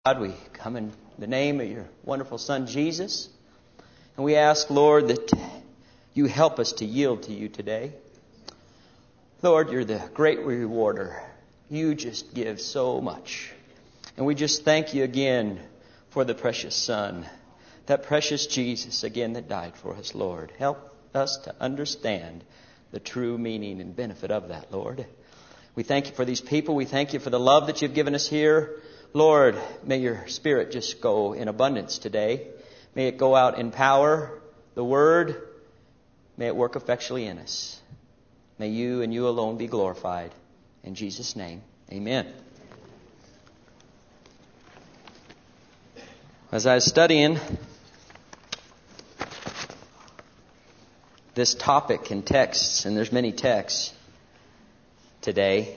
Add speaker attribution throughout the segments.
Speaker 1: God, we come in the name of your wonderful Son, Jesus. And we ask, Lord, that you help us to yield to you today. Lord, you're the great rewarder. You just give so much. And we just thank you again for the precious Son, that precious Jesus, again, that died for us, Lord. Help us to understand the true meaning and benefit of that, Lord. We thank you for these people. We thank you for the love that you've given us here. Lord, may your Spirit just go in abundance today. May it go out in power, the Word. May it work effectually in us. May you and you alone be glorified. In Jesus' name, amen. As I was studying this topic in texts, and there's many texts today,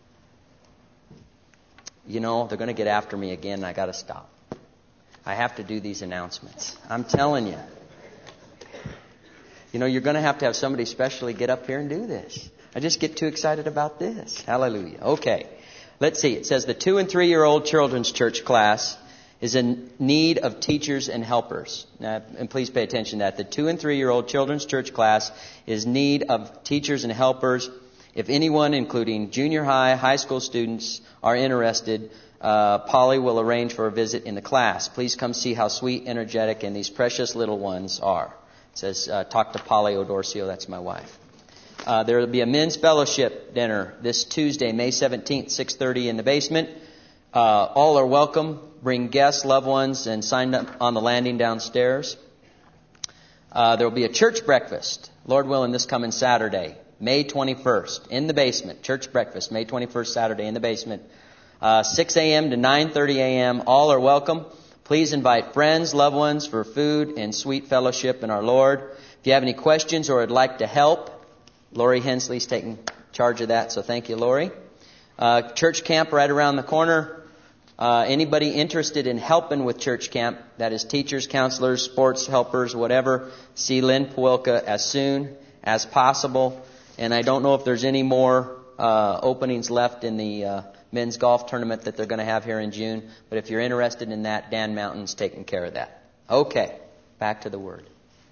Speaker 1: you know, they're going to get after me again, and I got to stop. I have to do these announcements. I'm telling you. You know, you're going to have somebody specially get up here and do this. I just get too excited about this. Hallelujah. Okay. Let's see. It says the 2- and 3-year-old children's church class is in need of teachers and helpers. Now, and please pay attention to that. The 2- and 3-year-old children's church class is in need of teachers and helpers. If anyone, including junior high school students, are interested, Polly will arrange for a visit in the class. Please come see how sweet, energetic, and these precious little ones are. It says, talk to Polly O'Dorsio. That's my wife. There will be a men's fellowship dinner this Tuesday, May 17th, 6:30 in the basement. All are welcome. Bring guests, loved ones, and sign up on the landing downstairs. There will be a church breakfast, Lord willing, this coming Saturday, May 21st, in the basement. Church breakfast, May 21st, Saturday, in the basement. 6 a.m. to 9:30 a.m. All are welcome. Please invite friends, loved ones for food and sweet fellowship in our Lord. If you have any questions or would like to help, Lori Hensley's taking charge of that, so thank you, Lori. Church camp right around the corner. Anybody interested in helping with church camp, that is teachers, counselors, sports helpers, whatever, see Lynn Pawilka as soon as possible. And I don't know if there's any more openings left in the men's golf tournament that they're going to have here in June. But if you're interested in that, Dan Mountain's taking care of that. Okay, back to the Word.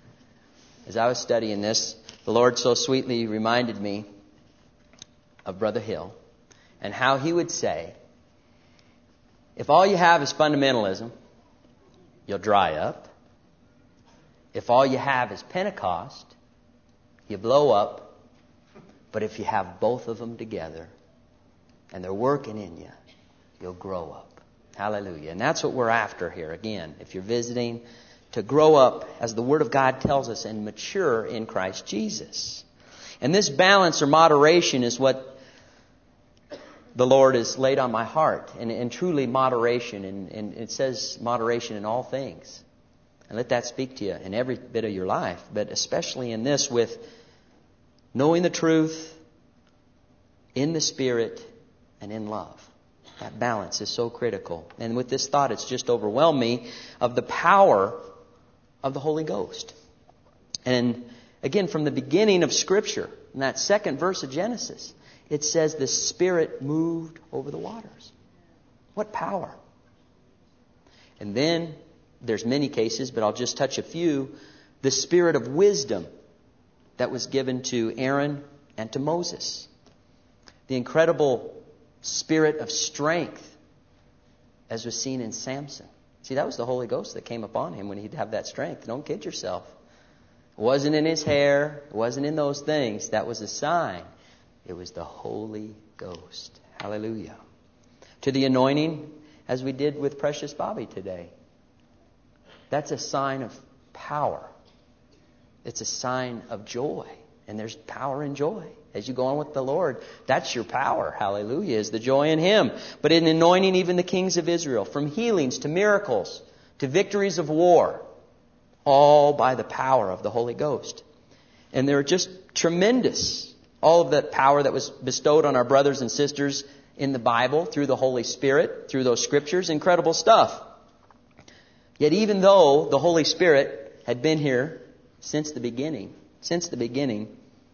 Speaker 1: As I was studying this, the Lord so sweetly reminded me of Brother Hill and how he would say, if all you have is fundamentalism, you'll dry up. If all you have is Pentecost, you blow up. But if you have both of them together and they're working in you, you'll grow up. Hallelujah. And that's what we're after here. Again, if you're visiting, to grow up, as the Word of God tells us, and mature in Christ Jesus. And this balance or moderation is what the Lord has laid on my heart. And truly moderation. And it says moderation in all things. And let that speak to you in every bit of your life. But especially in this, with knowing the truth in the Spirit and in love. That balance is so critical. And with this thought, it's just overwhelmed me of the power of the Holy Ghost. And again, from the beginning of Scripture, in that second verse of Genesis, it says the Spirit moved over the waters. What power! And then, there's many cases, but I'll just touch a few. The Spirit of wisdom that was given to Aaron and to Moses. The incredible spirit of strength as was seen in Samson. See, that was the Holy Ghost that came upon him when he'd have that strength. Don't kid yourself. It wasn't in his hair. It wasn't in those things. That was a sign. It was the Holy Ghost. Hallelujah. To the anointing, as we did with Precious Bobby today. That's a sign of power. It's a sign of joy. And there's power in joy. As you go on with the Lord, that's your power. Hallelujah, is the joy in Him. But in anointing even the kings of Israel, from healings to miracles to victories of war, all by the power of the Holy Ghost. And they're just tremendous. All of that power that was bestowed on our brothers and sisters in the Bible through the Holy Spirit, through those scriptures, incredible stuff. Yet even though the Holy Spirit had been here since the beginning,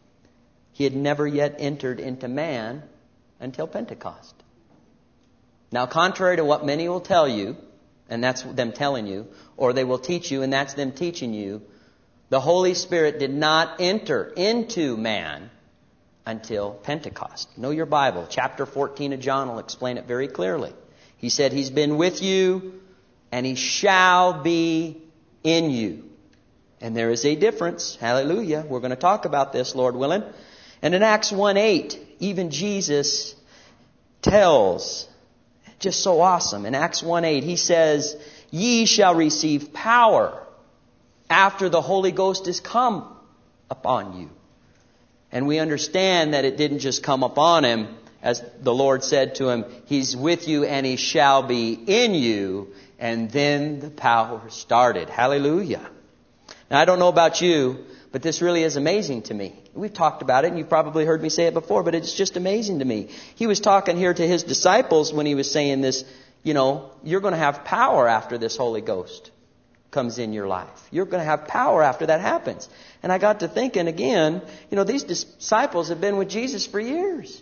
Speaker 1: He had never yet entered into man until Pentecost. Now, contrary to what many will tell you, and that's them telling you, or they will teach you, and that's them teaching you, the Holy Spirit did not enter into man until Pentecost. Know your Bible. Chapter 14 of John will explain it very clearly. He said He's been with you, and He shall be in you. And there is a difference. Hallelujah. We're going to talk about this, Lord willing. And in Acts 1:8, even Jesus tells, just so awesome, in Acts 1:8, He says, ye shall receive power after the Holy Ghost is come upon you. And we understand that it didn't just come upon Him, as the Lord said to Him, He's with you and He shall be in you. And then the power started. Hallelujah. Now, I don't know about you, but this really is amazing to me. We've talked about it, and you've probably heard me say it before, but it's just amazing to me. He was talking here to His disciples when He was saying this, you're going to have power after this Holy Ghost comes in your life. You're going to have power after that happens. And I got to thinking again, these disciples have been with Jesus for years.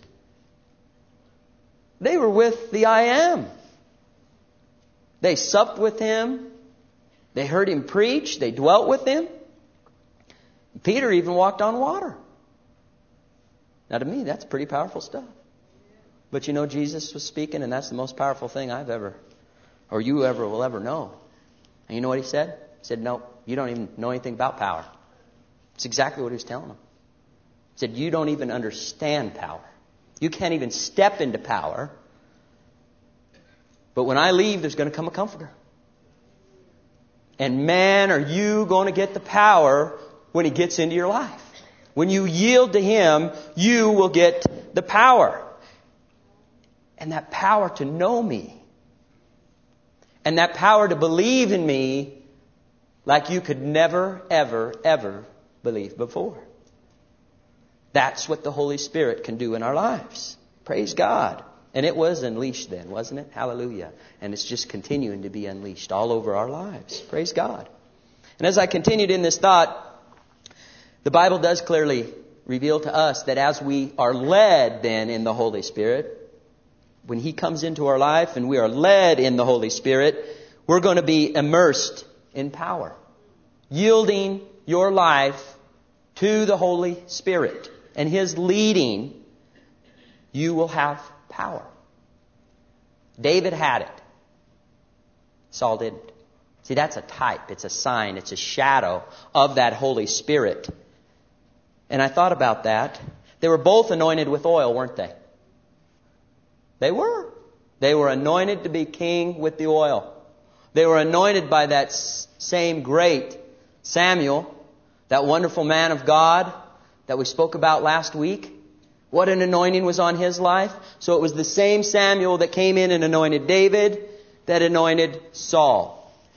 Speaker 1: They were with the I Am. They supped with Him. They heard Him preach. They dwelt with Him. Peter even walked on water. Now to me, that's pretty powerful stuff. But Jesus was speaking, and that's the most powerful thing I've ever, or you ever will ever know. And you know what He said? He said, no, you don't even know anything about power. It's exactly what He was telling them. He said, you don't even understand power. You can't even step into power. But when I leave, there's going to come a comforter. And man, are you going to get the power when He gets into your life. When you yield to Him, you will get the power. And that power to know me. And that power to believe in me like you could never, ever, ever believe before. That's what the Holy Spirit can do in our lives. Praise God. And it was unleashed then, wasn't it? Hallelujah. And it's just continuing to be unleashed all over our lives. Praise God. And as I continued in this thought, the Bible does clearly reveal to us that as we are led then in the Holy Spirit, when He comes into our life and we are led in the Holy Spirit, we're going to be immersed in power. Yielding your life to the Holy Spirit and His leading, you will have power. David had it. Saul didn't. See, that's a type. It's a sign. It's a shadow of that Holy Spirit. And I thought about that. They were both anointed with oil, weren't they? They were. They were anointed to be king with the oil. They were anointed by that same great Samuel, that wonderful man of God that we spoke about last week. What an anointing was on his life. So it was the same Samuel that came in and anointed David, that anointed Saul.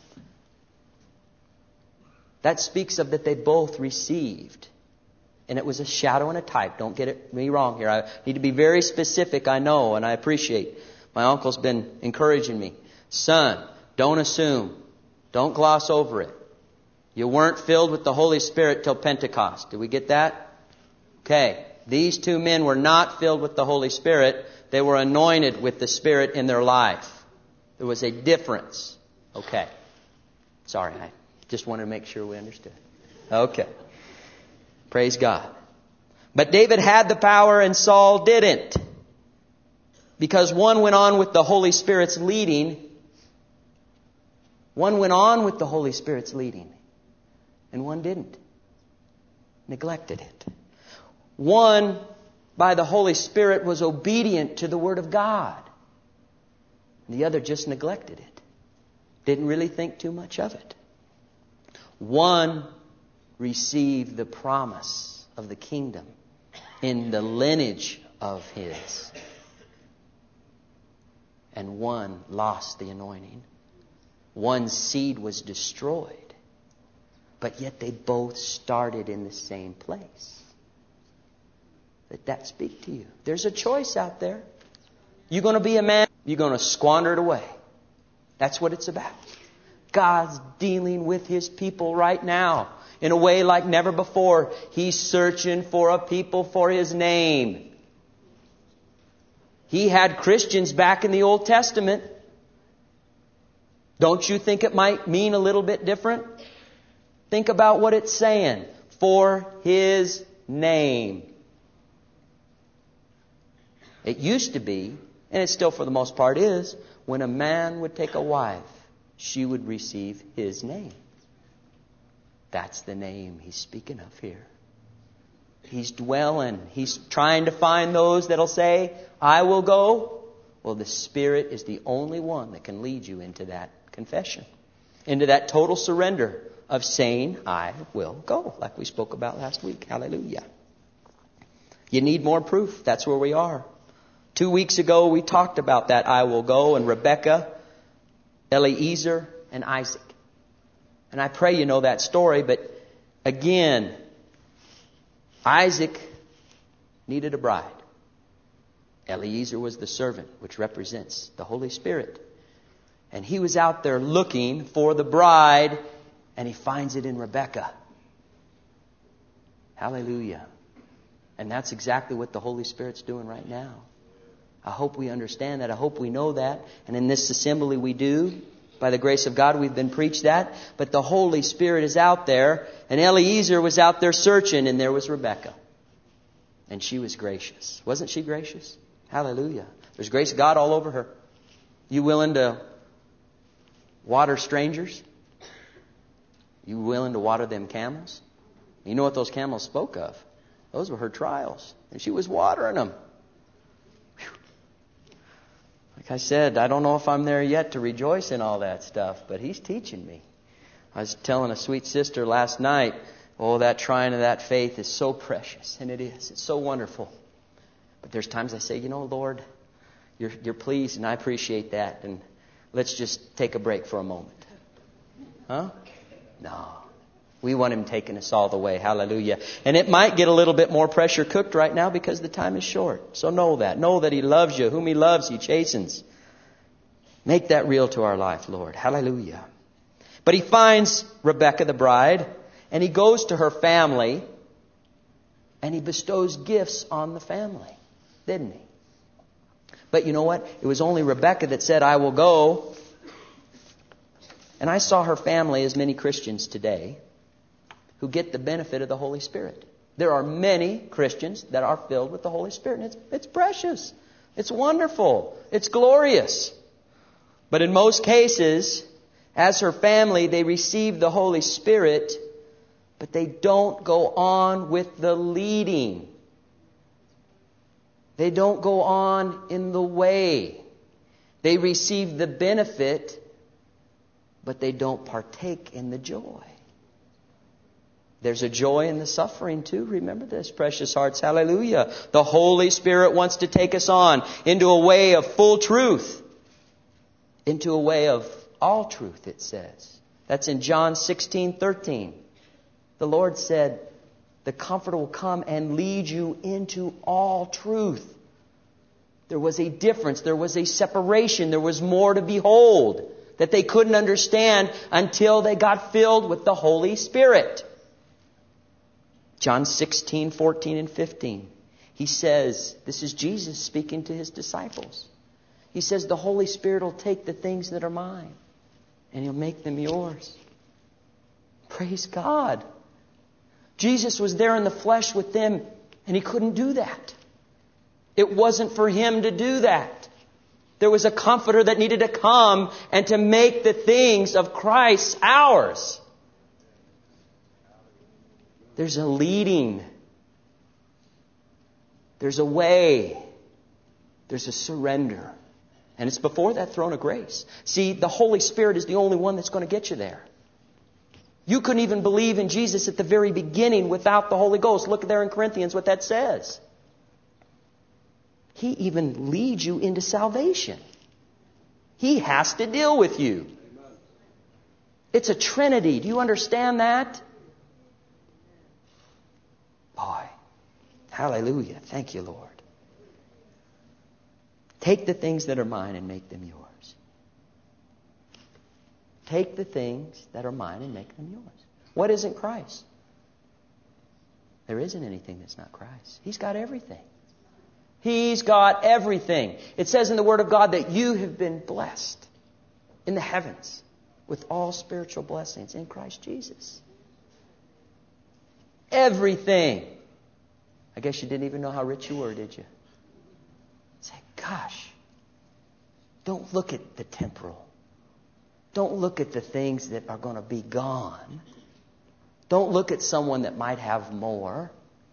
Speaker 1: That speaks of that they both received. And it was a shadow and a type. Don't get me wrong here. I need to be very specific, I know, and I appreciate. My uncle's been encouraging me. Son, don't assume. Don't gloss over it. You weren't filled with the Holy Spirit till Pentecost. Did we get that? Okay. These two men were not filled with the Holy Spirit. They were anointed with the Spirit in their life. There was a difference. Okay. Sorry, I just wanted to make sure we understood. Okay. Praise God. But David had the power and Saul didn't. Because one went on with the Holy Spirit's leading. One went on with the Holy Spirit's leading. And one didn't. Neglected it. One, by the Holy Spirit, was obedient to the Word of God. The other just neglected it. Didn't really think too much of it. One received the promise of the kingdom in the lineage of his. And one lost the anointing. One seed was destroyed. But yet they both started in the same place. Let that speak to you. There's a choice out there. You're going to be a man. You're going to squander it away. That's what it's about. God's dealing with His people right now in a way like never before. He's searching for a people for His name. He had Christians back in the Old Testament. Don't you think it might mean a little bit different? Think about what it's saying. For His name. It used to be, and it still for the most part is, when a man would take a wife, she would receive his name. That's the name He's speaking of here. He's dwelling. He's trying to find those that'll say, I will go. Well, the Spirit is the only one that can lead you into that confession. Into that total surrender of saying, I will go. Like we spoke about last week. Hallelujah. You need more proof. That's where we are. 2 weeks ago, we talked about that I will go, and Rebekah, Eliezer, and Isaac. And I pray you know that story, but again, Isaac needed a bride. Eliezer was the servant, which represents the Holy Spirit. And he was out there looking for the bride, and he finds it in Rebekah. Hallelujah. And that's exactly what the Holy Spirit's doing right now. I hope we understand that. I hope we know that. And in this assembly we do. By the grace of God, we've been preached that. But the Holy Spirit is out there. And Eliezer was out there searching. And there was Rebekah. And she was gracious. Wasn't she gracious? Hallelujah. There's grace of God all over her. You willing to water strangers? You willing to water them camels? You know what those camels spoke of? Those were her trials. And she was watering them. Like I said, I don't know if I'm there yet to rejoice in all that stuff, but He's teaching me. I was telling a sweet sister last night, oh, that trying of that faith is so precious. And it is. It's so wonderful. But there's times I say, you know, Lord, you're pleased and I appreciate that. And let's just take a break for a moment. Huh? No. We want Him taking us all the way. Hallelujah. And it might get a little bit more pressure cooked right now because the time is short. So know that. Know that He loves you. Whom He loves, He chastens. Make that real to our life, Lord. Hallelujah. But he finds Rebekah, the bride, and he goes to her family, and he bestows gifts on the family. Didn't he? But you know what? It was only Rebekah that said, I will go. And I saw her family as many Christians today who get the benefit of the Holy Spirit. There are many Christians that are filled with the Holy Spirit. And it's precious. It's wonderful. It's glorious. But in most cases, as her family, they receive the Holy Spirit, but they don't go on with the leading. They don't go on in the way. They receive the benefit, but they don't partake in the joy. There's a joy in the suffering too. Remember this, precious hearts. Hallelujah. The Holy Spirit wants to take us on into a way of full truth. Into a way of all truth, it says. That's in John 16:13. The Lord said, the Comforter will come and lead you into all truth. There was a difference. There was a separation. There was more to behold that they couldn't understand until they got filled with the Holy Spirit. John 16:14 and 15. He says, this is Jesus speaking to His disciples. He says, the Holy Spirit will take the things that are mine and He'll make them yours. Praise God. Jesus was there in the flesh with them and He couldn't do that. It wasn't for Him to do that. There was a Comforter that needed to come and to make the things of Christ ours. There's a leading. There's a way. There's a surrender. And it's before that throne of grace. See, the Holy Spirit is the only one that's going to get you there. You couldn't even believe in Jesus at the very beginning without the Holy Ghost. Look there in Corinthians what that says. He even leads you into salvation. He has to deal with you. It's a Trinity. Do you understand that? Boy, hallelujah. Thank you, Lord. Take the things that are mine and make them yours. Take the things that are mine and make them yours. What isn't Christ? There isn't anything that's not Christ. He's got everything. He's got everything. It says in the Word of God that you have been blessed in the heavens with all spiritual blessings in Christ Jesus. Everything. I guess you didn't even know how rich you were, did you? Say, gosh, don't look at the temporal. Don't look at the things that are going to be gone. Don't look at someone that might have more.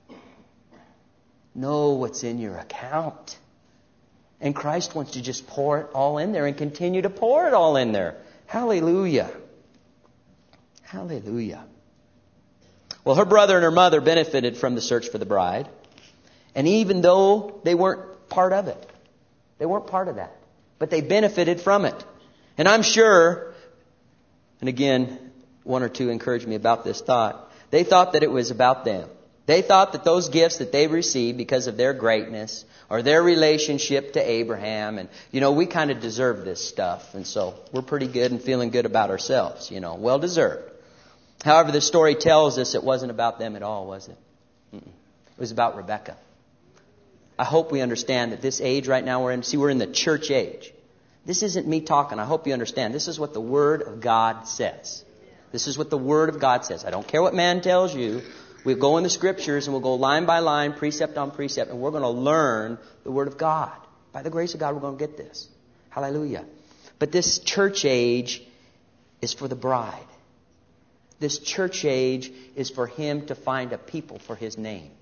Speaker 1: Know what's in your account. And Christ wants to just pour it all in there and continue to pour it all in there. Hallelujah. Hallelujah. Well, her brother and her mother benefited from the search for the bride. And even though they weren't part of it, they weren't part of that, but they benefited from it. And I'm sure, and again, one or two encouraged me about this thought, they thought that it was about them. They thought that those gifts that they received because of their greatness or their relationship to Abraham, and, we kind of deserve this stuff. And so we're pretty good and feeling good about ourselves, well deserved. However, the story tells us it wasn't about them at all, was it? It was about Rebekah. I hope we understand that this age right now we're in the church age. This isn't me talking. I hope you understand. This is what the Word of God says. This is what the Word of God says. I don't care what man tells you. We'll go in the Scriptures and we'll go line by line, precept on precept, and we're going to learn the Word of God. By the grace of God, we're going to get this. Hallelujah. But this church age is for the bride. This church age is for Him to find a people for His name.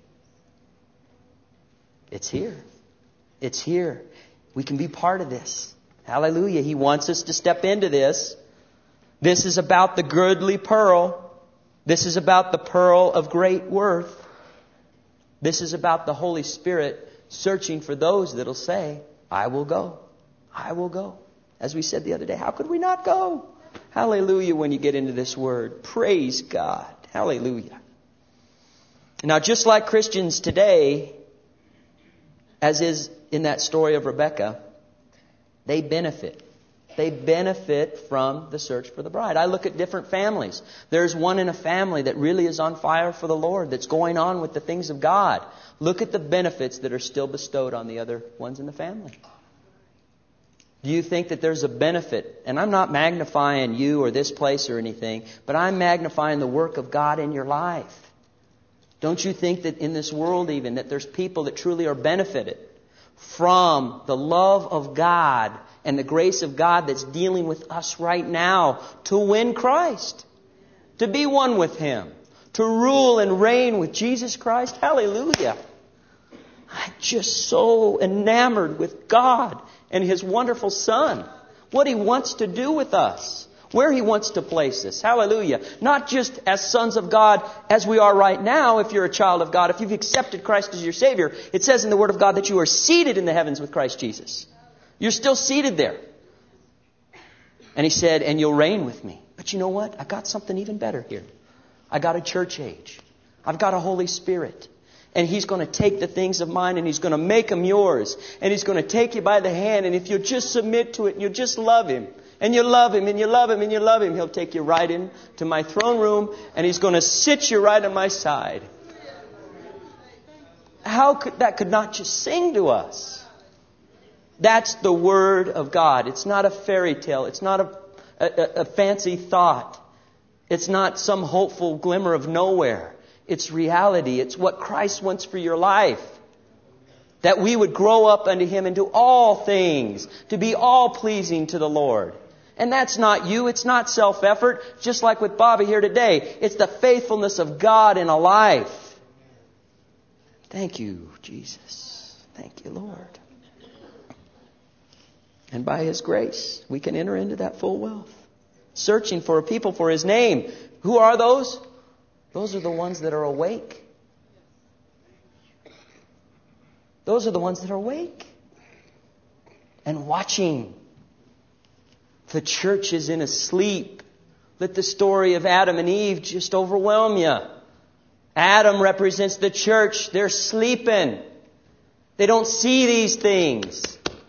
Speaker 1: It's here. It's here. We can be part of this. Hallelujah. He wants us to step into this. This is about the goodly pearl. This is about the pearl of great worth. This is about the Holy Spirit searching for those that'll say, I will go. I will go. As we said the other day, how could we not go? Hallelujah when you get into this word. Praise God. Hallelujah. Now, just like Christians today, as is in that story of Rebekah, they benefit. They benefit from the search for the bride. I look at different families. There's one in a family that really is on fire for the Lord, that's going on with the things of God. Look at the benefits that are still bestowed on the other ones in the family. Do you think that there's a benefit? And I'm not magnifying you or this place or anything, but I'm magnifying the work of God in your life. Don't you think that in this world even, that there's people that truly are benefited from the love of God and the grace of God that's dealing with us right now to win Christ, to be one with Him, to rule and reign with Jesus Christ? Hallelujah. I'm just so enamored with God and His wonderful Son, what He wants to do with us, where He wants to place us. Hallelujah. Not just as sons of God as we are right now, if you're a child of God, if you've accepted Christ as your Savior. It says in the Word of God that you are seated in the heavens with Christ Jesus. You're still seated there. And He said, and you'll reign with me. But you know what? I got something even better here. I got a church age. I've got a Holy Spirit. And He's going to take the things of mine and He's going to make them yours. And He's going to take you by the hand. And if you'll just submit to it and you'll just love Him, and you love Him, and you love Him, and you love Him, He'll take you right into my throne room, and He's going to sit you right on my side. That could not just sing to us. That's the Word of God. It's not a fairy tale. It's not a fancy thought. It's not some hopeful glimmer of nowhere. It's reality. It's what Christ wants for your life. That we would grow up unto Him and do all things to be all pleasing to the Lord. And that's not you. It's not self-effort. Just like with Bobby here today. It's the faithfulness of God in a life. Thank you, Jesus. Thank you, Lord. And by His grace, we can enter into that full wealth. Searching for a people for His name. Who are those? Those are the ones that are awake. Those are the ones that are awake. And watching. The church is in a sleep. Let the story of Adam and Eve just overwhelm you. Adam represents the church. They're sleeping. They don't see these things.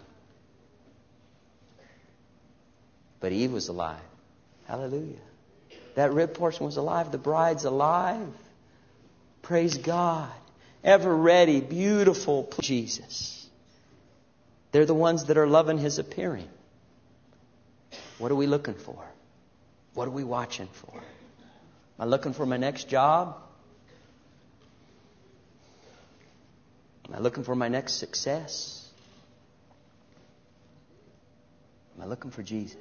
Speaker 1: But Eve was alive. Hallelujah. That rib portion was alive. The bride's alive. Praise God. Ever ready, beautiful Jesus. They're the ones that are loving His appearing. What are we looking for? What are we watching for? Am I looking for my next job? Am I looking for my next success? Am I looking for Jesus?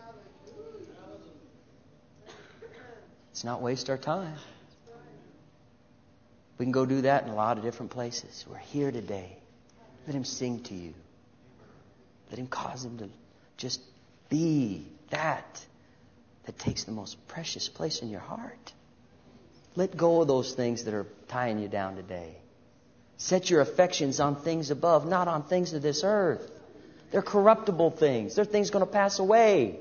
Speaker 1: Let's not waste our time. We can go do that in a lot of different places. We're here today. Let Him sing to you. Let Him cause Him to just be that takes the most precious place in your heart. Let go of those things that are tying you down today. Set your affections on things above, not on things of this earth. They're corruptible things. They're things going to pass away.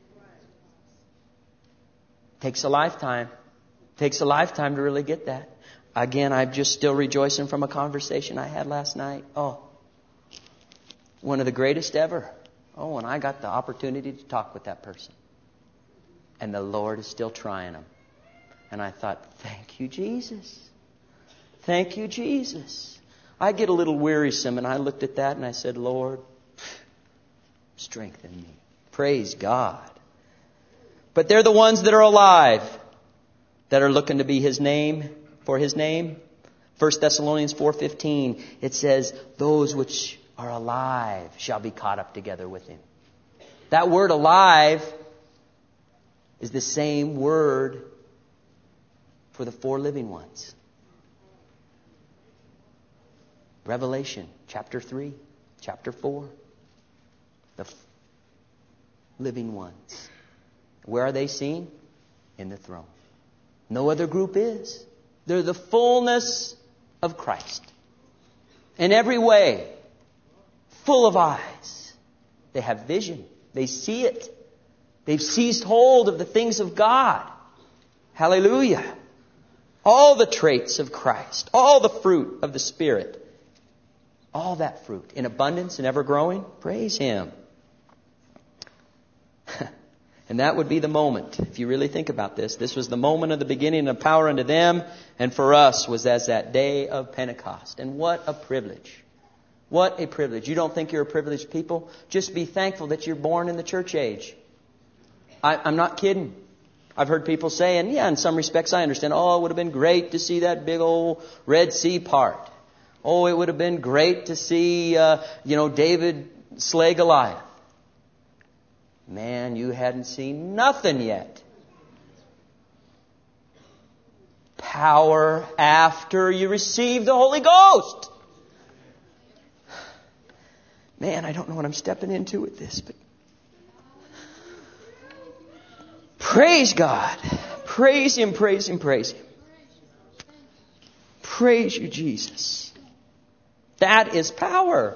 Speaker 1: Takes a lifetime. Takes a lifetime to really get that. Again, I'm just still rejoicing from a conversation I had last night. Oh, one of the greatest ever. Oh, and I got the opportunity to talk with that person. And the Lord is still trying them. And I thought, thank you, Jesus. Thank you, Jesus. I get a little wearisome, and I looked at that and I said, Lord, strengthen me. Praise God. But they're the ones that are alive, that are looking to be His name, for His name. 1 Thessalonians 4:15, it says, those which are alive shall be caught up together with Him. That word alive is the same word for the four living ones. Revelation chapter 3, chapter 4. The living ones. Where are they seen? In the throne. No other group is. They're the fullness of Christ. In every way. Full of eyes. They have vision. They see it. They've seized hold of the things of God. Hallelujah. All the traits of Christ. All the fruit of the Spirit. All that fruit in abundance and ever growing. Praise Him. And that would be the moment. If you really think about this. This was the moment of the beginning of power unto them. And for us was as that day of Pentecost. And what a privilege. What a privilege. You don't think you're a privileged people? Just be thankful that you're born in the church age. I'm not kidding. I've heard people say, and yeah, in some respects I understand, oh, it would have been great to see that big old Red Sea part. Oh, it would have been great to see, David slay Goliath. Man, you hadn't seen nothing yet. Power after you receive the Holy Ghost. Man, I don't know what I'm stepping into with this, but praise God. Praise Him, praise Him, praise Him. Praise you, Jesus. That is power.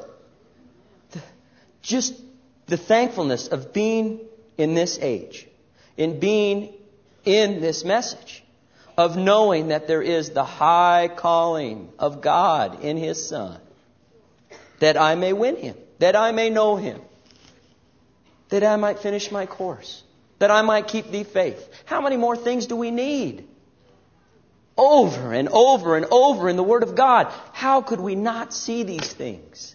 Speaker 1: Just the thankfulness of being in this age, in being in this message, of knowing that there is the high calling of God in His Son, that I may win Him, that I may know Him, that I might finish my course, that I might keep the faith. How many more things do we need? Over and over and over in the Word of God. How could we not see these things?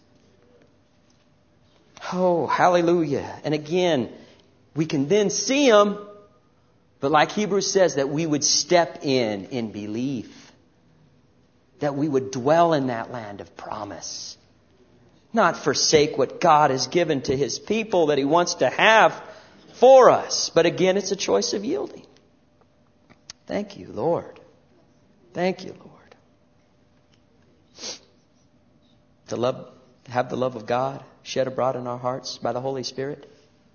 Speaker 1: Oh, hallelujah. And again, we can then see them, but like Hebrews says, that we would step in belief. That we would dwell in that land of promise. Not forsake what God has given to His people that He wants to have for us. But again, it's a choice of yielding. Thank you, Lord. Thank you, Lord. Have the love of God shed abroad in our hearts by the Holy Spirit.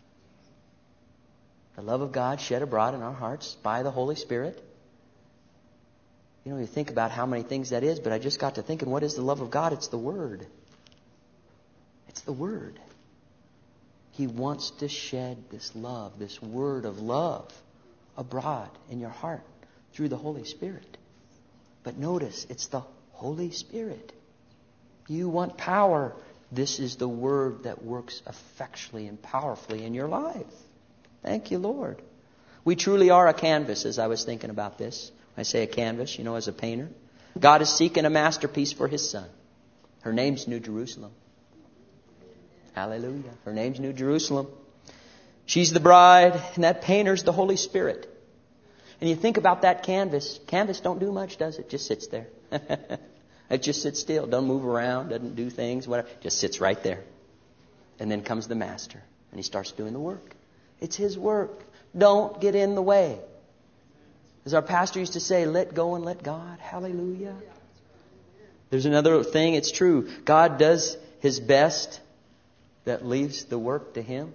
Speaker 1: The love of God shed abroad in our hearts by the Holy Spirit. You think about how many things that is, but I just got to thinking, what is the love of God? It's the Word. It's the Word. He wants to shed this love, this word of love abroad in your heart through the Holy Spirit. But notice, it's the Holy Spirit. You want power. This is the Word that works effectually and powerfully in your life. Thank you, Lord. We truly are a canvas, as I was thinking about this. When I say a canvas, as a painter. God is seeking a masterpiece for His Son. Her name's New Jerusalem. Hallelujah. Her name's New Jerusalem. She's the bride, and that painter's the Holy Spirit. And you think about that canvas. Canvas don't do much, does it? Just sits there. It just sits still. Don't move around. Doesn't do things. Whatever. Just sits right there. And then comes the master. And he starts doing the work. It's his work. Don't get in the way. As our pastor used to say, let go and let God. Hallelujah. There's another thing. It's true. God does his best that leaves the work to him.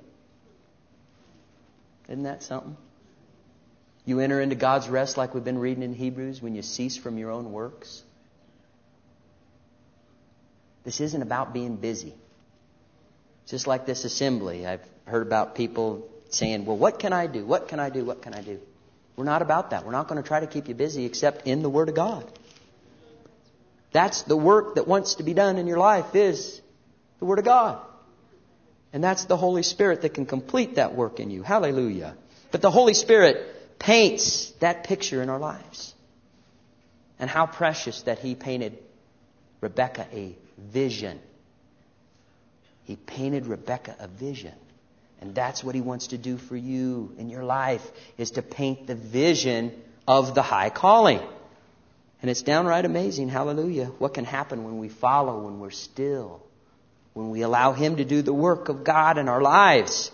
Speaker 1: Isn't that something? You enter into God's rest like we've been reading in Hebrews when you cease from your own works. This isn't about being busy. Just like this assembly. I've heard about people saying, well, what can I do? What can I do? What can I do? We're not about that. We're not going to try to keep you busy except in the Word of God. That's the work that wants to be done in your life is the Word of God. And that's the Holy Spirit that can complete that work in you. Hallelujah. But the Holy Spirit paints that picture in our lives. And how precious that He painted Rebecca a vision. He painted Rebecca a vision. And that's what He wants to do for you in your life, is to paint the vision of the high calling. And it's downright amazing, hallelujah, what can happen when we follow, when we're still, when we allow Him to do the work of God in our lives.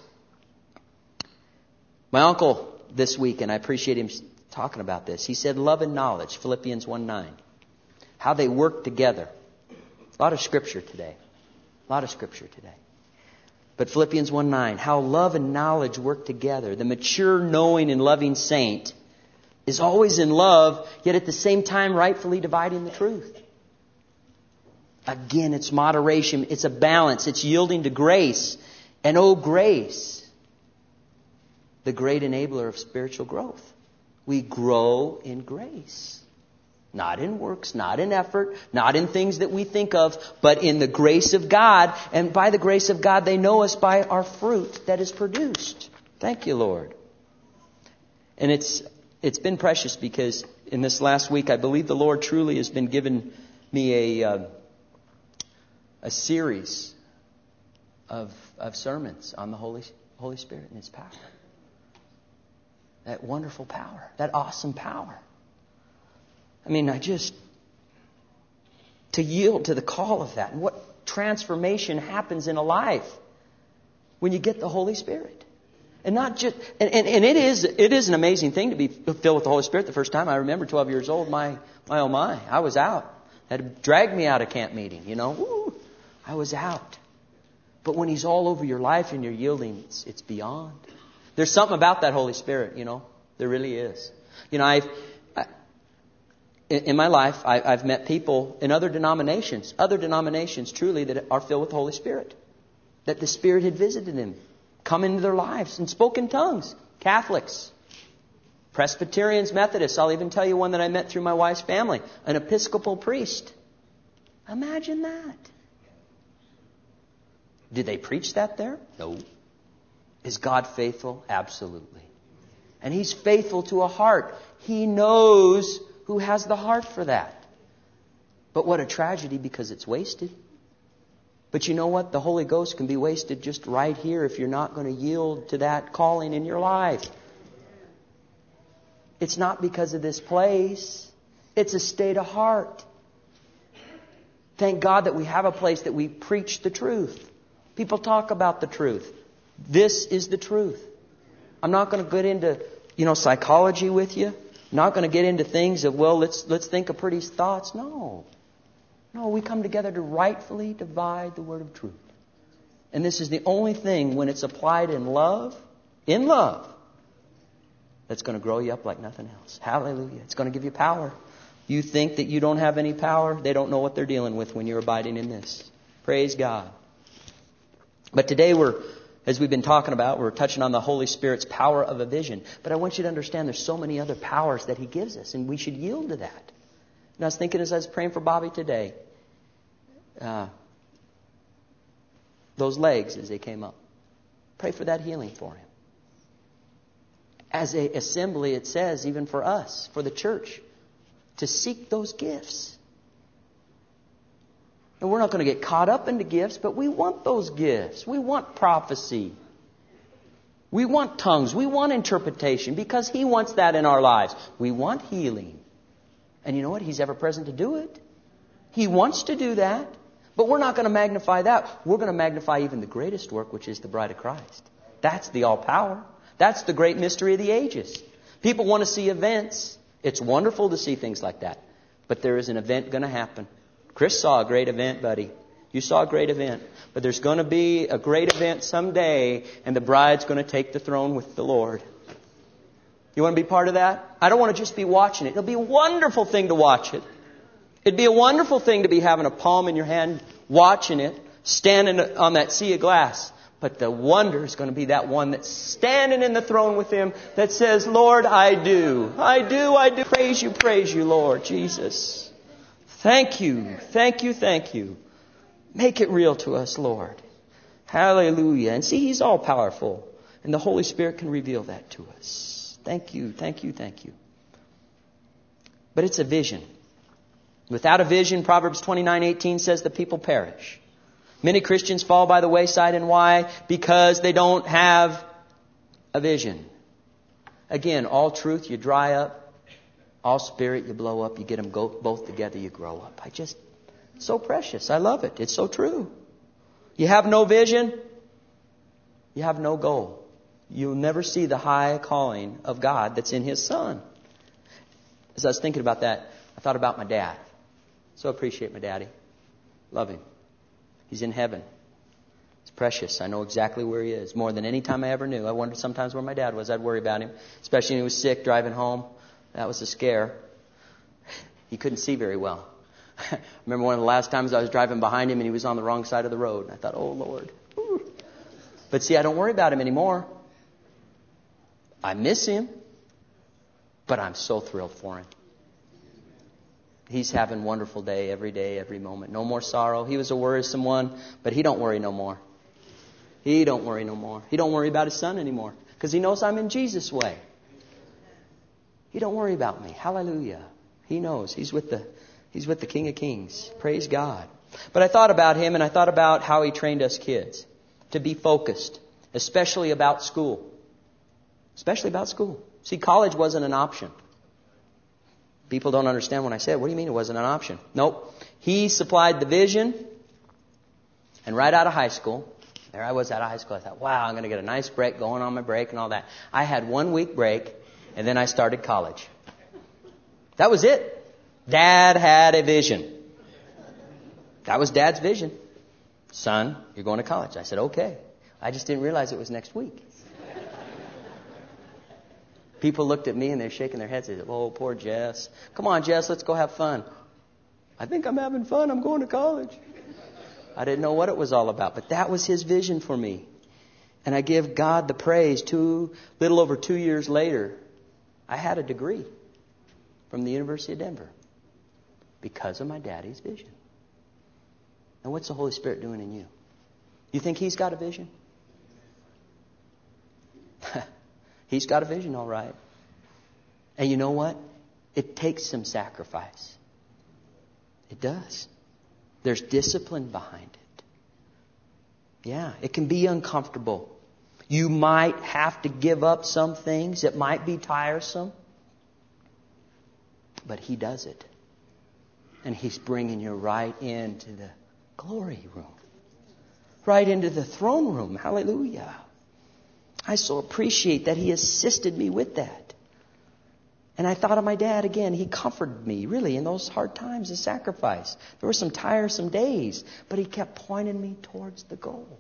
Speaker 1: My uncle this week, and I appreciate him talking about this, he said love and knowledge, Philippians 1:9. How they work together. A lot of scripture today. A lot of scripture today. But Philippians 1:9, how love and knowledge work together. The mature, knowing, and loving saint is always in love, yet at the same time rightfully dividing the truth. Again, it's moderation. It's a balance. It's yielding to grace. And oh, grace, the great enabler of spiritual growth. We grow in grace. Not in works, not in effort, not in things that we think of, but in the grace of God. And by the grace of God, they know us by our fruit that is produced. Thank you, Lord. And it's been precious because in this last week, I believe the Lord truly has been giving me a series of sermons on the Holy Spirit and His power. That wonderful power, that awesome power. I mean, to yield to the call of that, and what transformation happens in a life when you get the Holy Spirit. And not just, and it is an amazing thing to be filled with the Holy Spirit the first time. I remember 12 years old, my oh my, I was out. Had to drag me out of camp meeting, Woo, I was out. But when He's all over your life and you're yielding, it's beyond. There's something about that Holy Spirit, There really is. In my life, I've met people in other denominations truly that are filled with the Holy Spirit. That the Spirit had visited them, come into their lives and spoke in tongues. Catholics, Presbyterians, Methodists. I'll even tell you one that I met through my wife's family, an Episcopal priest. Imagine that. Did they preach that there? No. Is God faithful? Absolutely. And He's faithful to a heart. He knows who has the heart for that. But what a tragedy because it's wasted. But you know what? The Holy Ghost can be wasted just right here if you're not going to yield to that calling in your life. It's not because of this place. It's a state of heart. Thank God that we have a place that we preach the truth. People talk about the truth. This is the truth. I'm not going to get into, psychology with you. I'm not going to get into things of, let's think of pretty thoughts. No, we come together to rightfully divide the word of truth. And this is the only thing when it's applied in love, that's going to grow you up like nothing else. Hallelujah. It's going to give you power. You think that you don't have any power, they don't know what they're dealing with when you're abiding in this. Praise God. But today as we've been talking about, we're touching on the Holy Spirit's power of a vision. But I want you to understand there's so many other powers that He gives us, and we should yield to that. And I was thinking as I was praying for Bobby today, those legs as they came up, pray for that healing for him. As an assembly, it says, even for us, for the church, to seek those gifts. And we're not going to get caught up into gifts, but we want those gifts. We want prophecy. We want tongues. We want interpretation because He wants that in our lives. We want healing. And you know what? He's ever present to do it. He wants to do that. But we're not going to magnify that. We're going to magnify even the greatest work, which is the bride of Christ. That's the all-power. That's the great mystery of the ages. People want to see events. It's wonderful to see things like that. But there is an event going to happen. Chris saw a great event, buddy. You saw a great event. But there's going to be a great event someday, and the bride's going to take the throne with the Lord. You want to be part of that? I don't want to just be watching it. It'll be a wonderful thing to watch it. It'd be a wonderful thing to be having a palm in your hand, watching it, standing on that sea of glass. But the wonder is going to be that one that's standing in the throne with Him that says, Lord, I do. Praise you, Lord Jesus. Thank you. Make it real to us, Lord. Hallelujah. And see, He's all powerful. And the Holy Spirit can reveal that to us. Thank you. But it's a vision. Without a vision, Proverbs 29:18 says the people perish. Many Christians fall by the wayside, and why? Because they don't have a vision. Again, all truth, you dry up. All spirit, you blow up. You get them both together, you grow up. It's so precious. I love it. It's so true. You have no vision, you have no goal. You'll never see the high calling of God that's in His Son. As I was thinking about that, I thought about my dad. So appreciate my daddy. Love him. He's in heaven. It's precious. I know exactly where he is. More than any time I ever knew. I wondered sometimes where my dad was. I'd worry about him. Especially when he was sick, driving home. That was a scare. He couldn't see very well. I remember one of the last times I was driving behind him and he was on the wrong side of the road. And I thought, oh, Lord. Whew. But see, I don't worry about him anymore. I miss him. But I'm so thrilled for him. He's having a wonderful day, every moment. No more sorrow. He was a worrisome one, but he don't worry no more. He don't worry no more. He don't worry about his son anymore because he knows I'm in Jesus' way. He don't worry about me. Hallelujah. He knows. He's with the King of Kings. Praise God. But I thought about him and I thought about how he trained us kids to be focused, especially about school. Especially about school. See, college wasn't an option. People don't understand when I say it. What do you mean it wasn't an option? Nope. He supplied the vision. And right out of high school, there I was out of high school. I thought, wow, I'm going to get a nice break, going on my break and all that. I had 1 week break, and then I started college. That was it. Dad had a vision. That was Dad's vision. Son, you're going to college. I said, okay. I just didn't realize it was next week. People looked at me and they're shaking their heads. They said, oh, poor Jess. Come on, Jess, let's go have fun. I think I'm having fun. I'm going to college. I didn't know what it was all about, but that was his vision for me. And I give God the praise. Little over 2 years later, I had a degree from the University of Denver because of my daddy's vision. And what's the Holy Spirit doing in you? You think He's got a vision? He's got a vision, all right. And you know what? It takes some sacrifice. It does. There's discipline behind it. Yeah, it can be uncomfortable. You might have to give up some things. It might be tiresome. But He does it. And He's bringing you right into the glory room. Right into the throne room. Hallelujah. I so appreciate that He assisted me with that. And I thought of my dad again. He comforted me, really, in those hard times of sacrifice. There were some tiresome days, but he kept pointing me towards the goal.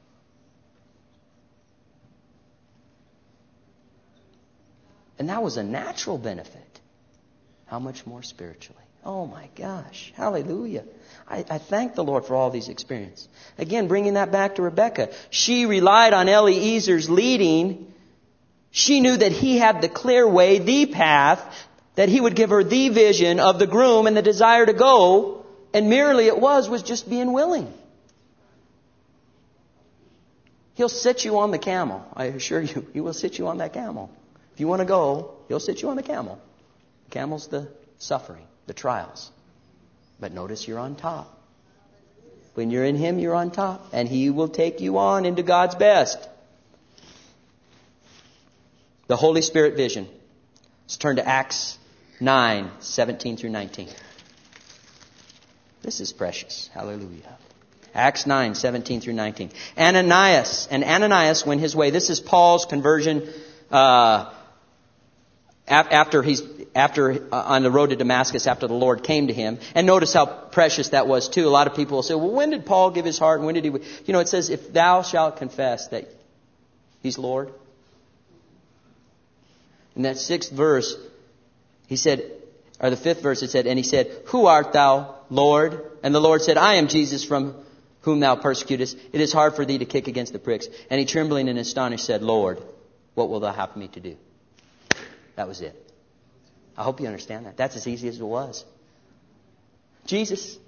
Speaker 1: And that was a natural benefit. How much more spiritually? Oh my gosh. Hallelujah. I thank the Lord for all these experiences. Again, bringing that back to Rebecca. She relied on Eliezer's leading. She knew that he had the clear way, the path, that he would give her the vision of the groom and the desire to go. And merely it was just being willing. He'll sit you on the camel. I assure you, He will sit you on that camel. If you want to go, He'll sit you on the camel. The camel's the suffering, the trials. But notice you're on top. When you're in Him, you're on top. And He will take you on into God's best. The Holy Spirit vision. Let's turn to Acts 9, 17 through 19. This is precious. Hallelujah. Acts 9, 17 through 19. Ananias went his way. This is Paul's conversion after on the road to Damascus, after the Lord came to him. And notice how precious that was too. A lot of people will say, well, when did Paul give his heart? And when did he... You know, it says, if thou shalt confess that He's Lord. In that 6th verse, he said, or the 5th verse, it said, and he said, who art thou, Lord? And the Lord said, I am Jesus from whom thou persecutest. It is hard for thee to kick against the pricks. And he, trembling and astonished, said, Lord, what will thou have me to do? That was it. I hope you understand that. That's as easy as it was. Jesus.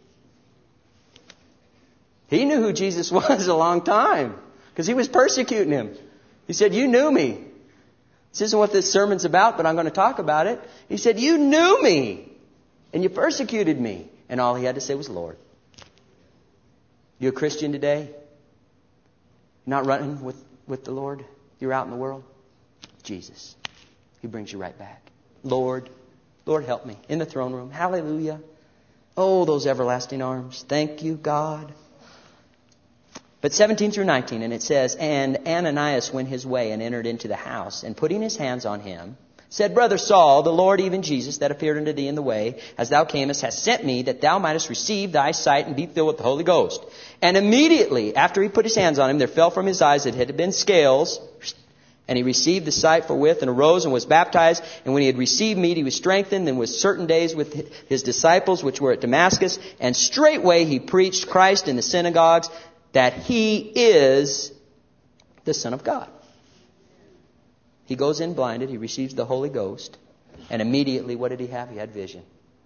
Speaker 1: He knew who Jesus was a long time because He was persecuting him. He said, you knew me. This isn't what this sermon's about, but I'm going to talk about it. He said, you knew me and you persecuted me. And all he had to say was, Lord. You a Christian today? Not running with the Lord? You're out in the world? Jesus. He brings you right back. Lord, help me. In the throne room. Hallelujah. Oh, those everlasting arms. Thank you, God. But 17 through 19, and it says, and Ananias went his way and entered into the house, and putting his hands on him, said, Brother Saul, the Lord, even Jesus, that appeared unto thee in the way, as thou camest, has sent me, that thou mightest receive thy sight and be filled with the Holy Ghost. And immediately, after he put his hands on him, there fell from his eyes that had been scales, and he received the sight forthwith, and arose and was baptized. And when he had received meat, he was strengthened, and was certain days with his disciples, which were at Damascus. And straightway he preached Christ in the synagogues, that He is the Son of God. He goes in blinded. He receives the Holy Ghost. And immediately, what did he have? He had vision.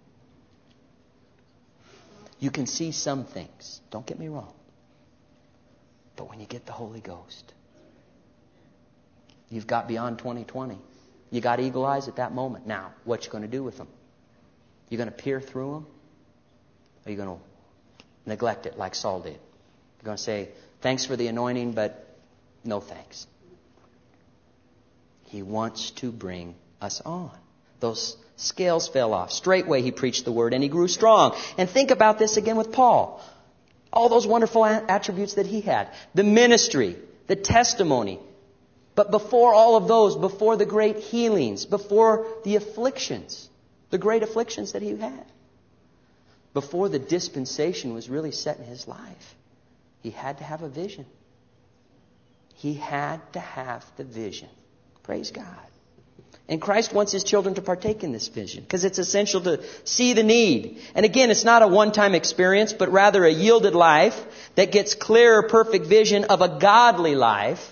Speaker 1: You can see some things. Don't get me wrong. But when you get the Holy Ghost, you've got beyond 20/20. You got eagle eyes at that moment. Now, what you going to do with them? You going to peer through them? Or are you going to neglect it like Saul did? You're going to say, thanks for the anointing, but no thanks. He wants to bring us on. Those scales fell off. Straightway he preached the word and he grew strong. And think about this again with Paul. All those wonderful attributes that he had. The ministry, the testimony. But before all of those, before the great healings, before the afflictions, the great afflictions that he had, before the dispensation was really set in his life, he had to have a vision. He had to have the vision. Praise God. And Christ wants His children to partake in this vision because it's essential to see the need. And again, it's not a one-time experience, but rather a yielded life that gets clearer, perfect vision of a godly life.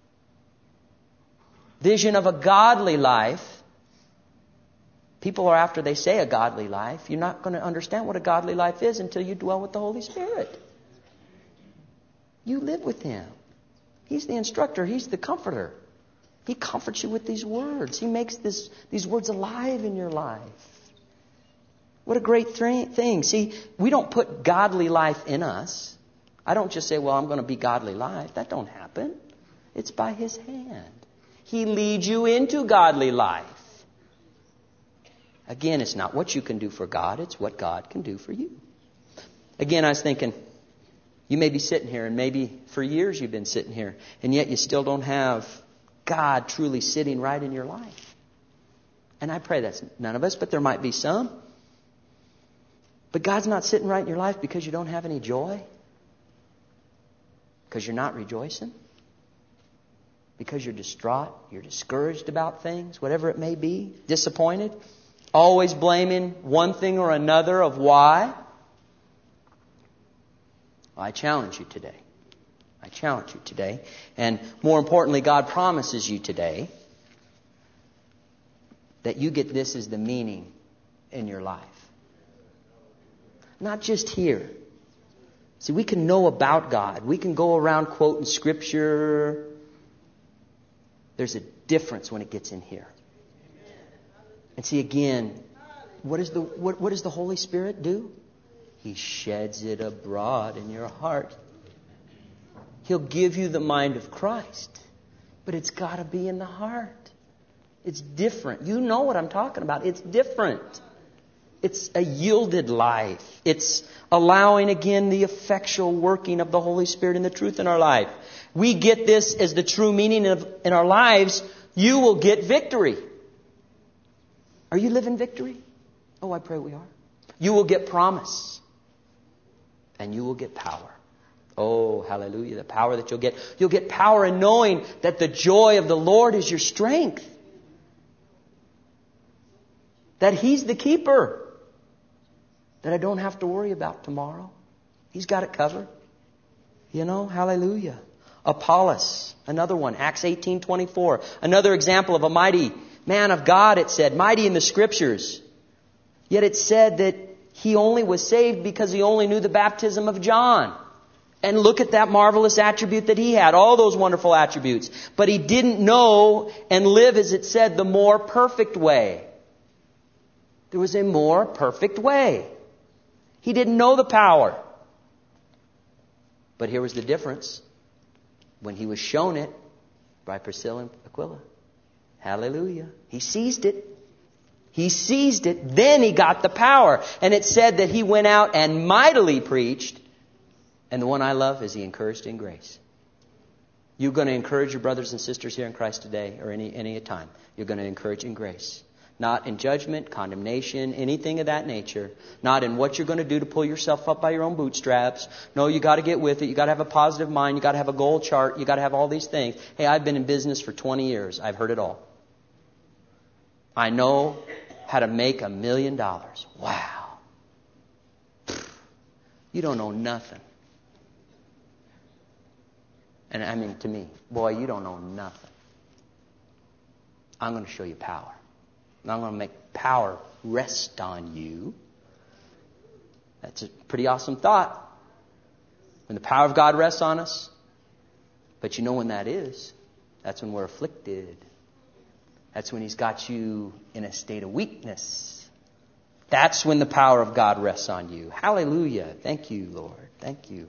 Speaker 1: Vision of a godly life. People are after they say a godly life. You're not going to understand what a godly life is until you dwell with the Holy Spirit. You live with Him. He's the instructor. He's the comforter. He comforts you with these words. He makes these words alive in your life. What a great thing. See, we don't put godly life in us. I don't just say, well, I'm going to be godly life. That don't happen. It's by His hand. He leads you into godly life. Again, it's not what you can do for God. It's what God can do for you. Again, I was thinking, you may be sitting here, and maybe for years you've been sitting here, and yet you still don't have God truly sitting right in your life. And I pray that's none of us, but there might be some. But God's not sitting right in your life because you don't have any joy? Because you're not rejoicing? Because you're distraught? You're discouraged about things, whatever it may be? Disappointed? Always blaming one thing or another of why? Well, I challenge you today. I challenge you today. And more importantly, God promises you today that you get this as the meaning in your life. Not just here. See, we can know about God. We can go around quoting Scripture. There's a difference when it gets in here. And see, again, what does the Holy Spirit do? He sheds it abroad in your heart. He'll give you the mind of Christ. But it's got to be in the heart. It's different. You know what I'm talking about. It's different. It's a yielded life. It's allowing again the effectual working of the Holy Spirit and the truth in our life. We get this as the true meaning of in our lives. You will get victory. Are you living victory? Oh, I pray we are. You will get promise. And you will get power. Oh, hallelujah. The power that you'll get. You'll get power in knowing that the joy of the Lord is your strength. That He's the keeper. That I don't have to worry about tomorrow. He's got it covered. You know, hallelujah. Apollos, another one, Acts 18:24. Another example of a mighty man of God, it said, mighty in the Scriptures. Yet it said that he only was saved because he only knew the baptism of John. And look at that marvelous attribute that he had, all those wonderful attributes. But he didn't know and live, as it said, the more perfect way. There was a more perfect way. He didn't know the power. But here was the difference. When he was shown it by Priscilla and Aquila. Hallelujah. He seized it. He seized it. Then he got the power. And it said that he went out and mightily preached. And the one I love is he encouraged in grace. You're going to encourage your brothers and sisters here in Christ today or any time. You're going to encourage in grace. Not in judgment, condemnation, anything of that nature. Not in what you're going to do to pull yourself up by your own bootstraps. No, you got to get with it. You got to have a positive mind. You got to have a goal chart. You got to have all these things. Hey, I've been in business for 20 years. I've heard it all. I know how to make $1 million. Wow. You don't know nothing. And I mean, to me, boy, you don't know nothing. I'm going to show you power. I'm going to make power rest on you. That's a pretty awesome thought. When the power of God rests on us. But you know when that is? That's when we're afflicted. That's when He's got you in a state of weakness. That's when the power of God rests on you. Hallelujah. Thank you, Lord. Thank you.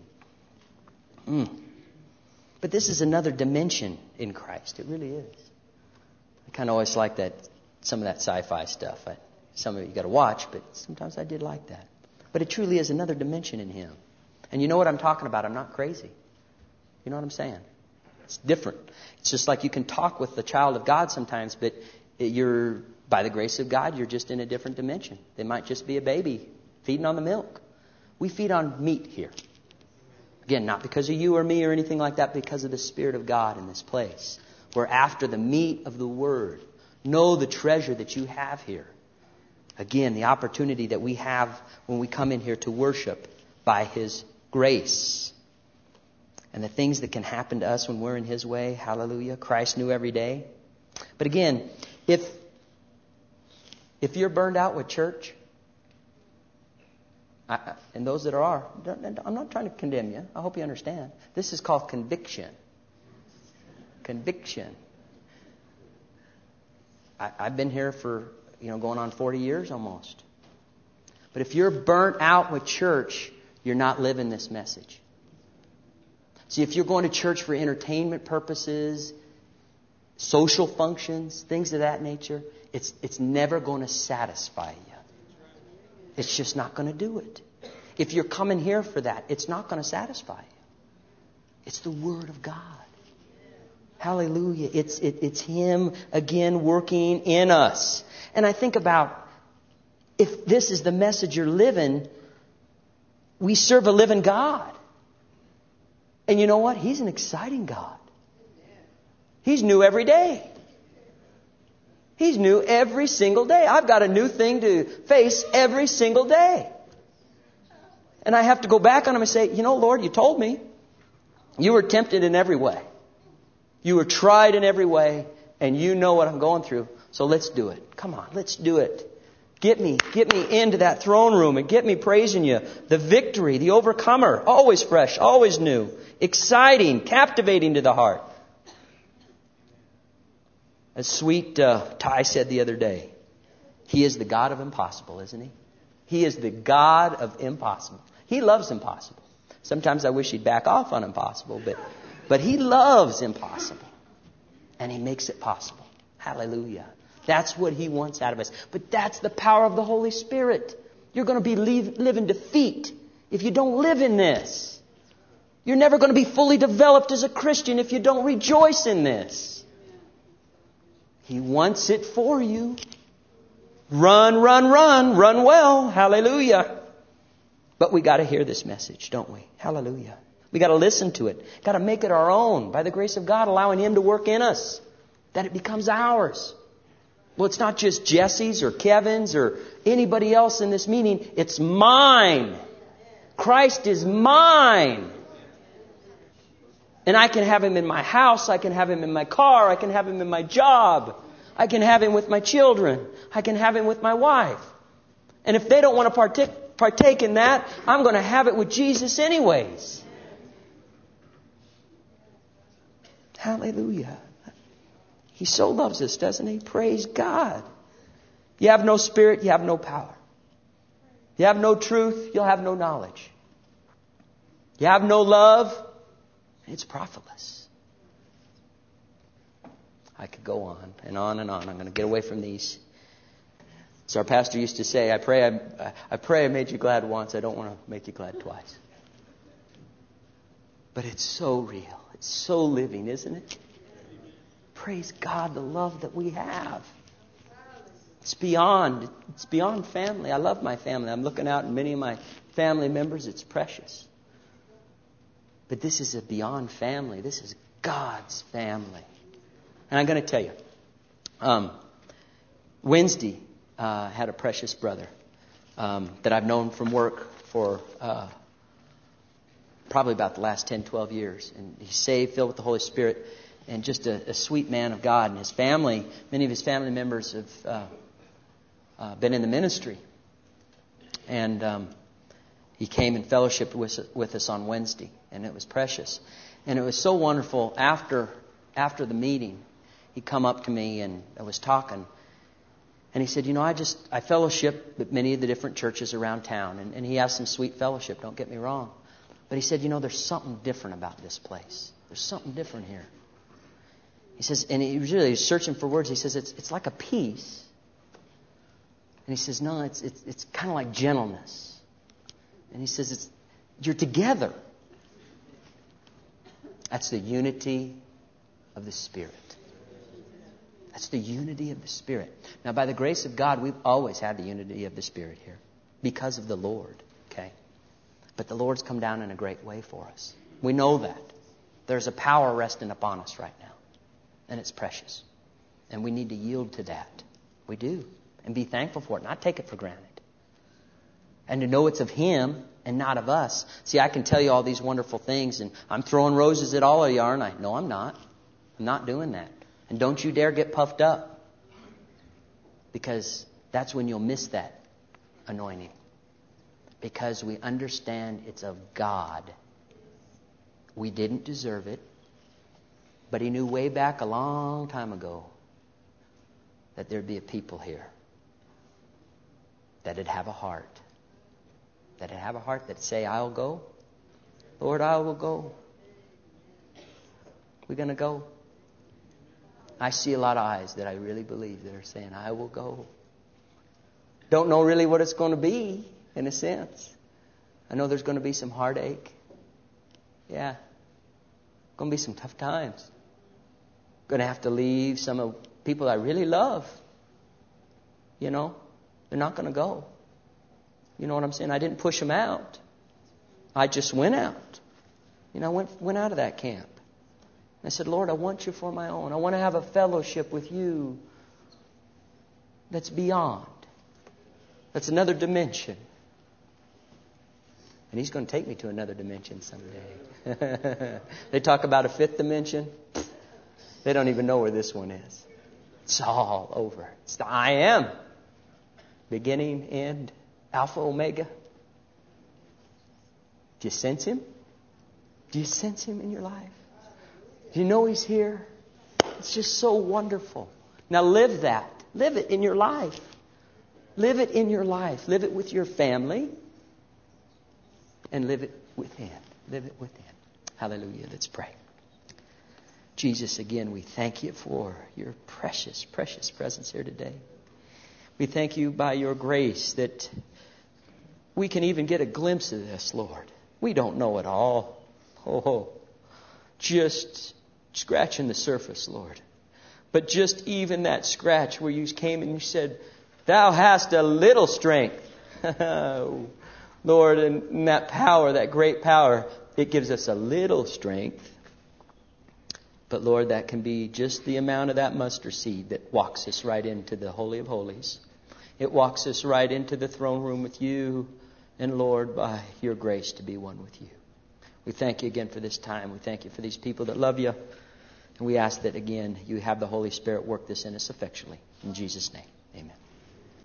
Speaker 1: But this is another dimension in Christ. It really is. I kind of always like that. Some of that sci-fi stuff. Some of it you got to watch, but sometimes I did like that. But it truly is another dimension in Him. And you know what I'm talking about. I'm not crazy. You know what I'm saying? It's different. It's just like you can talk with the child of God sometimes, but you're, by the grace of God, you're just in a different dimension. They might just be a baby feeding on the milk. We feed on meat here. Again, not because of you or me or anything like that, because of the Spirit of God in this place. We're after the meat of the Word. Know the treasure that you have here. Again, the opportunity that we have when we come in here to worship by His grace. And the things that can happen to us when we're in His way. Hallelujah. Christ knew every day. But again, if you're burned out with church, and those that are, I'm not trying to condemn you. I hope you understand. This is called conviction. Conviction. I've been here for, going on 40 years almost. But if you're burnt out with church, you're not living this message. See, if you're going to church for entertainment purposes, social functions, things of that nature, it's never going to satisfy you. It's just not going to do it. If you're coming here for that, it's not going to satisfy you. It's the Word of God. Hallelujah. It's Him again working in us. And I think about if this is the message you're living, we serve a living God. And you know what? He's an exciting God. He's new every day. He's new every single day. I've got a new thing to face every single day. And I have to go back on Him and say, Lord, you told me. You were tempted in every way. You were tried in every way, and you know what I'm going through. So let's do it. Come on, let's do it. Get me into that throne room and get me praising You. The victory, the overcomer, always fresh, always new, exciting, captivating to the heart. As sweet Ty said the other day, He is the God of impossible, isn't He? He is the God of impossible. He loves impossible. Sometimes I wish He'd back off on impossible, but He loves impossible. And He makes it possible. Hallelujah. That's what He wants out of us. But that's the power of the Holy Spirit. You're going to be live in defeat if you don't live in this. You're never going to be fully developed as a Christian if you don't rejoice in this. He wants it for you. Run, run, run. Run well. Hallelujah. But we got to hear this message, don't we? Hallelujah. We got to listen to it. Got to make it our own by the grace of God, allowing Him to work in us, that it becomes ours. Well, it's not just Jesse's or Kevin's or anybody else in this meeting. It's mine. Christ is mine. And I can have Him in my house. I can have Him in my car. I can have Him in my job. I can have Him with my children. I can have Him with my wife. And if they don't want to partake in that, I'm going to have it with Jesus anyways. Hallelujah. He so loves us, doesn't He? Praise God. You have no Spirit, you have no power. You have no truth, you'll have no knowledge. You have no love, it's profitless. I could go on and on and on. I'm going to get away from these. So our pastor used to say, I pray I made you glad once. I don't want to make you glad twice. But it's so real. It's so living, isn't it? Praise God, the love that we have. It's beyond family. I love my family. I'm looking out at many of my family members. It's precious. But this is a beyond family. This is God's family. And I'm going to tell you, Wednesday had a precious brother that I've known from work for probably about the last 10, 12 years. And he's saved, filled with the Holy Spirit, and just a sweet man of God. And his family, many of his family members have been in the ministry. And he came and fellowshiped with us on Wednesday, and it was precious. And it was so wonderful. After the meeting, he come up to me, and I was talking. And he said, I fellowship at many of the different churches around town. And he has some sweet fellowship, don't get me wrong. But he said, there's something different about this place. There's something different here. He says, and he was really searching for words. He says, it's like a peace. And he says, no, it's kind of like gentleness. And he says, you're together. That's the unity of the Spirit. That's the unity of the Spirit. Now, by the grace of God, we've always had the unity of the Spirit here because of the Lord. Okay? But the Lord's come down in a great way for us. We know that. There's a power resting upon us right now. And it's precious. And we need to yield to that. We do. And be thankful for it. Not take it for granted. And to know it's of Him and not of us. See, I can tell you all these wonderful things, and I'm throwing roses at all of you, aren't I? No, I'm not. I'm not doing that. And don't you dare get puffed up. Because that's when you'll miss that anointing. Because we understand it's of God. We didn't deserve it. But He knew way back a long time ago that there'd be a people here that'd have a heart. That'd have a heart that'd say, I'll go. Lord, I will go. We're going to go. I see a lot of eyes that I really believe that are saying, I will go. Don't know really what it's going to be, in a sense. I know there's going to be some heartache. Yeah. Going to be some tough times. Going to have to leave some of people I really love. They're not going to go. You know what I'm saying? I didn't push them out. I just went out. I went out of that camp. I said, Lord, I want you for my own. I want to have a fellowship with you that's beyond. That's another dimension. And He's going to take me to another dimension someday. They talk about a fifth dimension. They don't even know where this one is. It's all over. It's the I am. Beginning, end, Alpha, Omega. Do you sense Him? Do you sense Him in your life? Do you know He's here? It's just so wonderful. Now live that. Live it in your life. Live it in your life. Live it with your family. And live it with Him. Live it with Him. Hallelujah. Let's pray. Jesus, again, we thank You for Your precious, precious presence here today. We thank You by Your grace that we can even get a glimpse of this, Lord. We don't know it all. Oh, just scratching the surface, Lord. But just even that scratch where You came and You said, Thou hast a little strength. Lord, and that power, that great power, it gives us a little strength. But Lord, that can be just the amount of that mustard seed that walks us right into the Holy of Holies. It walks us right into the throne room with You. And Lord, by Your grace to be one with You. We thank You again for this time. We thank You for these people that love You. And we ask that again, You have the Holy Spirit work this in us effectually. In Jesus' name, amen.